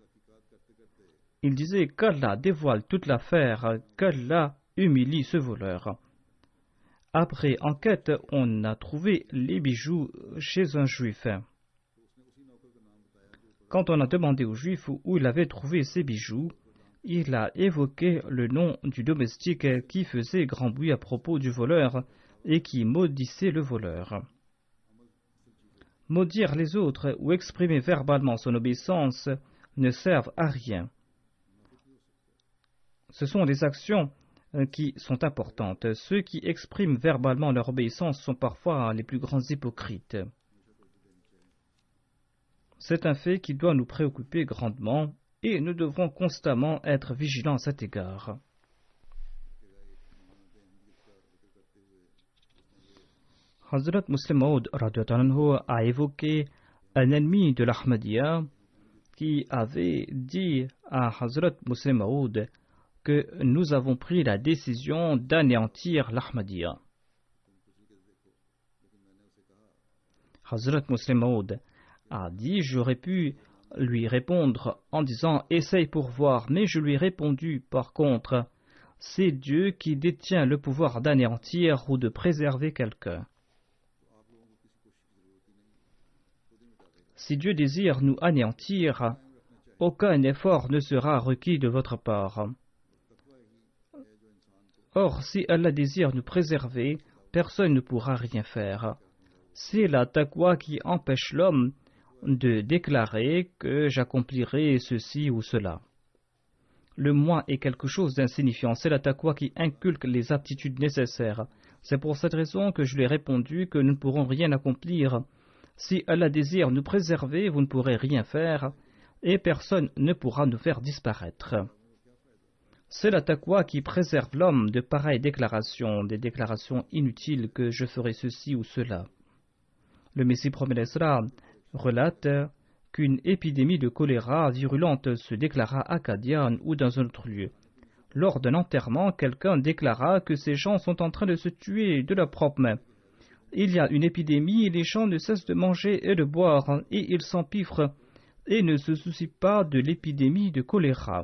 Il disait qu'Allah dévoile toute l'affaire, qu'Allah humilie ce voleur. Après enquête, on a trouvé les bijoux chez un juif. Quand on a demandé au juif où il avait trouvé ces bijoux, il a évoqué le nom du domestique qui faisait grand bruit à propos du voleur et qui maudissait le voleur. Maudire les autres ou exprimer verbalement son obéissance ne servent à rien. Ce sont des actions qui sont importantes. Ceux qui expriment verbalement leur obéissance sont parfois les plus grands hypocrites. C'est un fait qui doit nous préoccuper grandement et nous devrons constamment être vigilants à cet égard. Hazrat Muslim Maud a évoqué un ennemi de l'Ahmadiyya qui avait dit à Hazrat Muslim Maud que nous avons pris la décision d'anéantir l'Ahmadiyya. Hazrat Muslim Maud a dit, j'aurais pu lui répondre en disant « Essaye pour voir », mais je lui ai répondu par contre « C'est Dieu qui détient le pouvoir d'anéantir ou de préserver quelqu'un. Si Dieu désire nous anéantir, aucun effort ne sera requis de votre part. Or, si Allah désire nous préserver, personne ne pourra rien faire. C'est la taqwa qui empêche l'homme de déclarer que j'accomplirai ceci ou cela. Le moi est quelque chose d'insignifiant. C'est la taqwa qui inculque les aptitudes nécessaires. C'est pour cette raison que je lui ai répondu que nous ne pourrons rien accomplir. Si Allah désire nous préserver, vous ne pourrez rien faire et personne ne pourra nous faire disparaître. C'est la taqwa qui préserve l'homme de pareilles déclarations, des déclarations inutiles que je ferai ceci ou cela. Le Messie promet l'Islam relate qu'une épidémie de choléra virulente se déclara à Qadian ou dans un autre lieu. Lors d'un enterrement, quelqu'un déclara que ces gens sont en train de se tuer de leurs propres mains. Il y a une épidémie et les gens ne cessent de manger et de boire et ils s'empiffrent et ne se soucient pas de l'épidémie de choléra.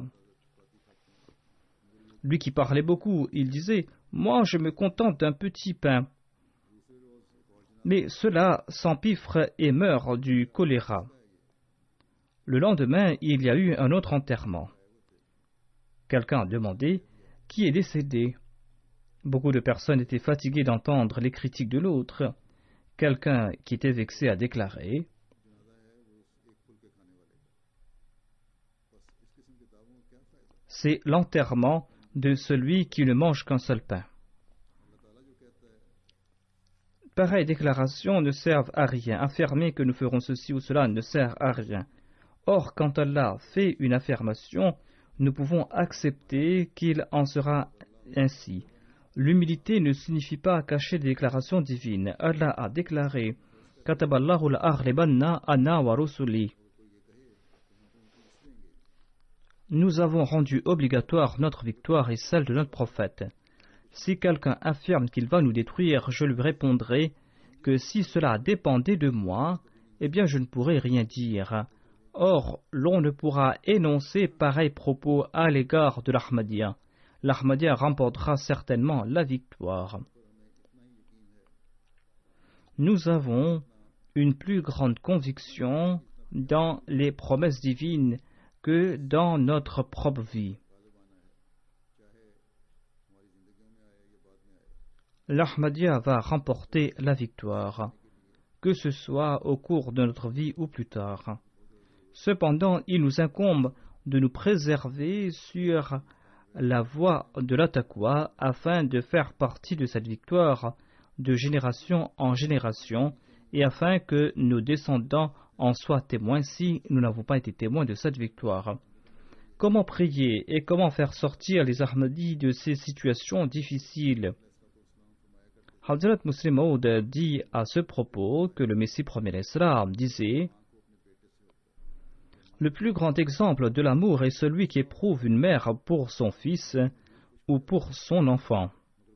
Lui qui parlait beaucoup, il disait « Moi je me contente d'un petit pain ». Mais ceux-là s'empiffrent et meurent du choléra. Le lendemain, il y a eu un autre enterrement. Quelqu'un a demandé « Qui est décédé ?» Beaucoup de personnes étaient fatiguées d'entendre les critiques de l'autre. Quelqu'un qui était vexé a déclaré « C'est l'enterrement de celui qui ne mange qu'un seul pain. » Pareilles déclarations ne servent à rien. Affirmer que nous ferons ceci ou cela ne sert à rien. Or, quand Allah fait une affirmation, nous pouvons accepter qu'il en sera ainsi. L'humilité ne signifie pas cacher des déclarations divines. Allah a déclaré « Kataballahu la'aghlibanna ana wa rusuli » Nous avons rendu obligatoire notre victoire et celle de notre prophète. Si quelqu'un affirme qu'il va nous détruire, je lui répondrai que si cela dépendait de moi, eh bien je ne pourrais rien dire. Or, l'on ne pourra énoncer pareils propos à l'égard de l'Ahmadiyya. L'Ahmadiyya remportera certainement la victoire. Nous avons une plus grande conviction dans les promesses divines que dans notre propre vie. L'Ahmadiyya va remporter la victoire, que ce soit au cours de notre vie ou plus tard. Cependant, il nous incombe de nous préserver sur la voie de la taqwa afin de faire partie de cette victoire de génération en génération et afin que nos descendants en soient témoins si nous n'avons pas été témoins de cette victoire. Comment prier et comment faire sortir les Ahmadis de ces situations difficiles? Hazrat Muslim Maud dit à ce propos que le Messie premier l'Islam disait « Le plus grand exemple de l'amour est celui qui éprouve une mère pour son fils, ou pour son enfant.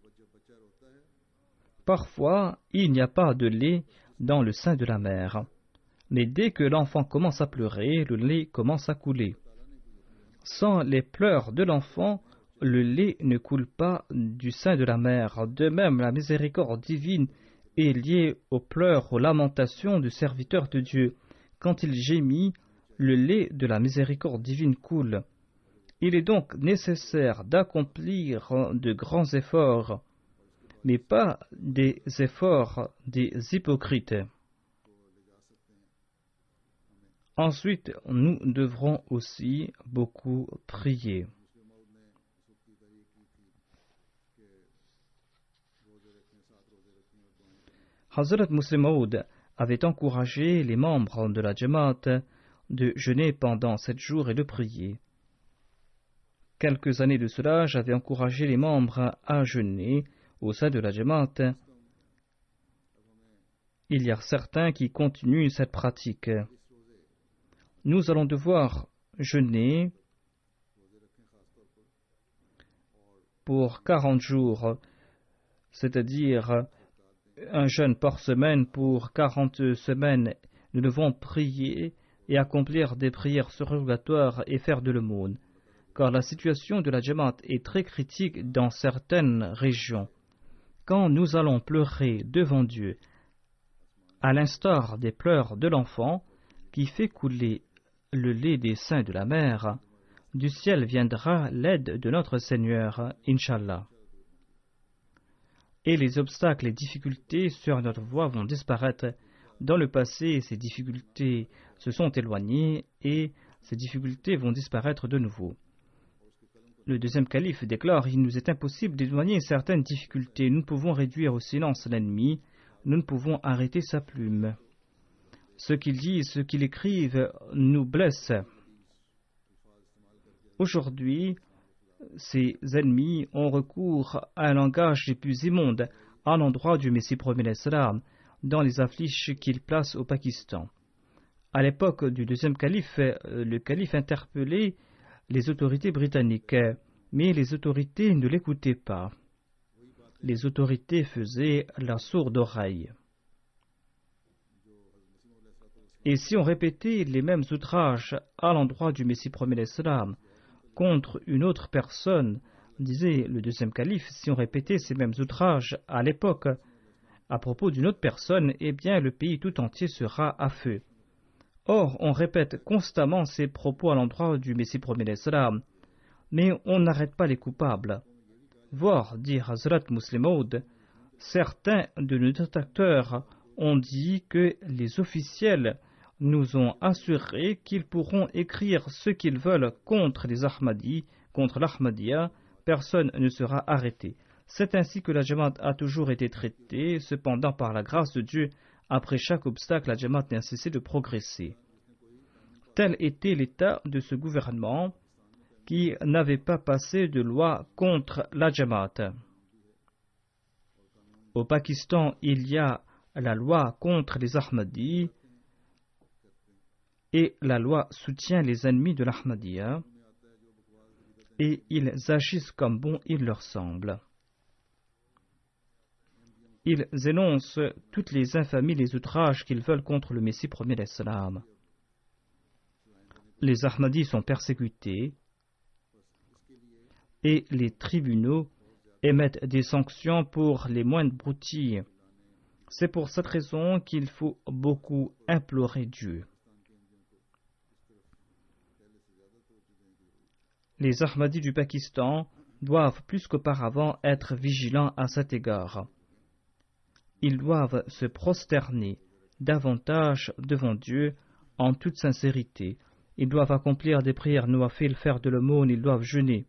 Parfois, il n'y a pas de lait dans le sein de la mère, mais dès que l'enfant commence à pleurer, le lait commence à couler. Sans les pleurs de l'enfant, le lait ne coule pas du sein de la mère. De même, la miséricorde divine est liée aux pleurs, aux lamentations du serviteur de Dieu. Quand il gémit, le lait de la miséricorde divine coule. Il est donc nécessaire d'accomplir de grands efforts, mais pas des efforts des hypocrites. Ensuite, nous devrons aussi beaucoup prier. Hazrat Muslim Maud avait encouragé les membres de la Jamaat de jeûner pendant sept jours et de prier. Quelques années de cela, j'avais encouragé les membres à jeûner au sein de la Jamaat. Il y a certains qui continuent cette pratique. Nous allons devoir jeûner pour quarante jours, c'est-à-dire un jeûne par semaine pour quarante semaines. Nous devons prier et accomplir des prières surrogatoires et faire de l'aumône, car la situation de la Jamaat est très critique dans certaines régions. Quand nous allons pleurer devant Dieu, à l'instar des pleurs de l'enfant qui fait couler le lait des seins de la mère, du ciel viendra l'aide de notre Seigneur, Inch'Allah. Et les obstacles et difficultés sur notre voie vont disparaître. Dans le passé, ces difficultés se sont éloignées et ces difficultés vont disparaître de nouveau. Le deuxième calife déclare: il nous est impossible d'éloigner certaines difficultés. Nous ne pouvons réduire au silence l'ennemi, nous ne pouvons arrêter sa plume. Ce qu'ils disent, ce qu'ils écrivent nous blesse. Aujourd'hui, ces ennemis ont recours à un langage des plus immondes à l'endroit du Messie premier l'Islam dans les affiches qu'ils placent au Pakistan. À l'époque du deuxième calife, le calife interpellait les autorités britanniques, mais les autorités ne l'écoutaient pas. Les autorités faisaient la sourde oreille. Et si on répétait les mêmes outrages à l'endroit du Messie premier l'Islam contre une autre personne, disait le deuxième calife, si on répétait ces mêmes outrages à l'époque à propos d'une autre personne, eh bien le pays tout entier sera à feu. Or, on répète constamment ces propos à l'endroit du Messie premier l'Islam, mais on n'arrête pas les coupables. Voir, dit Hazrat Muslim Maud, certains de nos détracteurs ont dit que les officiels nous ont assuré qu'ils pourront écrire ce qu'ils veulent contre les Ahmadis, contre l'Ahmadiyya, personne ne sera arrêté. C'est ainsi que la Jamaat a toujours été traitée. Cependant, par la grâce de Dieu, après chaque obstacle, la Jamaat n'a cessé de progresser. Tel était l'état de ce gouvernement qui n'avait pas passé de loi contre la Jamaat. Au Pakistan, il y a la loi contre les Ahmadis et la loi soutient les ennemis de l'Ahmadiyya et ils agissent comme bon il leur semble. Ils énoncent toutes les infamies, les outrages qu'ils veulent contre le Messie premier l'Islam. Les Ahmadis sont persécutés et les tribunaux émettent des sanctions pour les moindres broutilles. C'est pour cette raison qu'il faut beaucoup implorer Dieu. Les Ahmadis du Pakistan doivent plus qu'auparavant être vigilants à cet égard. Ils doivent se prosterner davantage devant Dieu en toute sincérité. Ils doivent accomplir des prières nawafil, faire de l'aumône, ils doivent jeûner.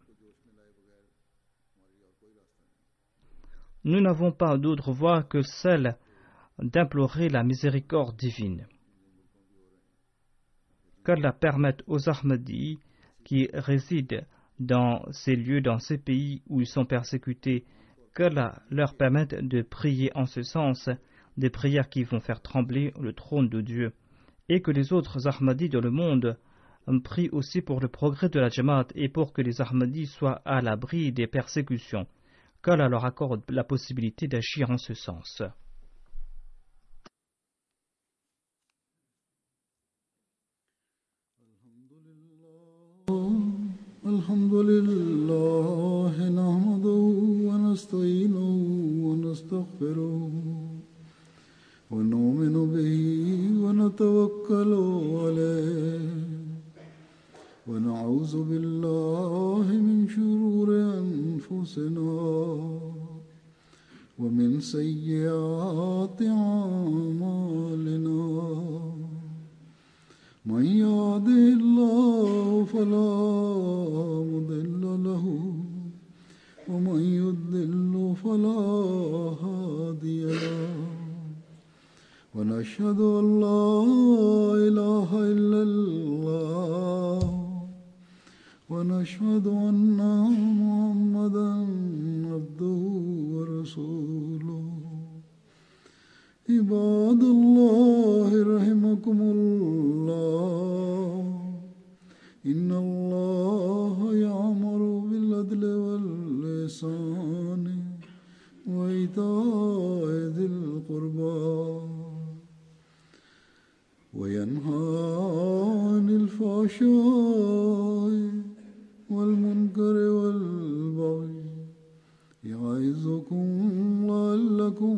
Nous n'avons pas d'autre voie que celle d'implorer la miséricorde divine. Qu'Allah permette aux Ahmadis qui résident dans ces lieux, dans ces pays où ils sont persécutés, qu'Allah leur permette de prier en ce sens, des prières qui vont faire trembler le trône de Dieu, et que les autres Ahmadis dans le monde prie aussi pour le progrès de la Jamaat et pour que les Ahmadis soient à l'abri des persécutions, qu'Allah leur accorde la possibilité d'agir en ce sens. Alhamdulillah, nahmaduhu wa nasta'inuhu wa nastaghfiruh. ونؤمن به ونتوكل عليه ونعوذ بالله من شرور أنفسنا ومن سيئات أعمالنا من يهده الله فلا مضل له ومن يضلل فلا هادي له ونشهد أن لا إله إلا الله ونشهد أن محمدا عبده ورسوله عباد الله رحمكم الله إن الله يأمر بالعدل والإحسان وإيتاء ذي القربى وينهى عن الفحشاء والمنكر والبغي يعظكم لعلكم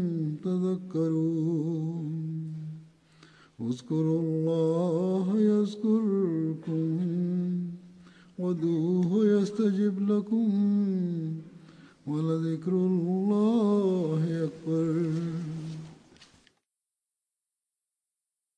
تذكرون اذكروا الله يذكركم وادعوه يستجب لكم ولذكر الله أكبر.